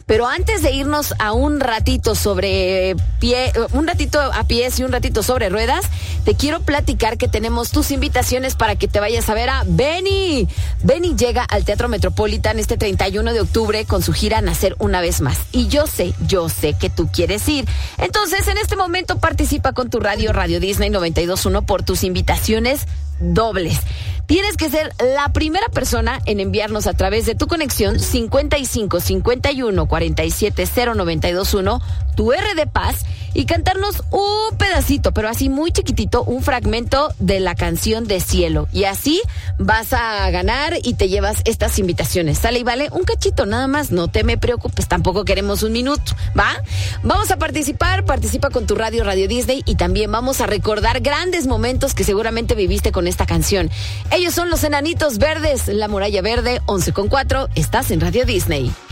Pero antes de irnos a un ratito a pies y un ratito sobre ruedas, te quiero platicar que tenemos tus invitaciones para que te vayas a ver a Benny. Benny llega al Teatro Metropolitan este 31 de octubre con su gira Nacer una vez más. Y yo sé que tú quieres ir. Entonces, en este momento participa con tu Radio Disney 92.1 por tus invitaciones dobles. Tienes que ser la primera persona en enviarnos a través de tu conexión 55 51 47 0921 tu R de Paz y cantarnos un pedacito, pero así muy chiquitito, un fragmento de la canción de Cielo. Y así vas a ganar y te llevas estas invitaciones. ¿Sale y vale? Un cachito nada más, no te me preocupes, tampoco queremos un minuto, ¿va? Vamos a participa con tu Radio Disney y también vamos a recordar grandes momentos que seguramente viviste con esta canción. Ellos son los Enanitos Verdes, La Muralla Verde, 11:04, estás en Radio Disney.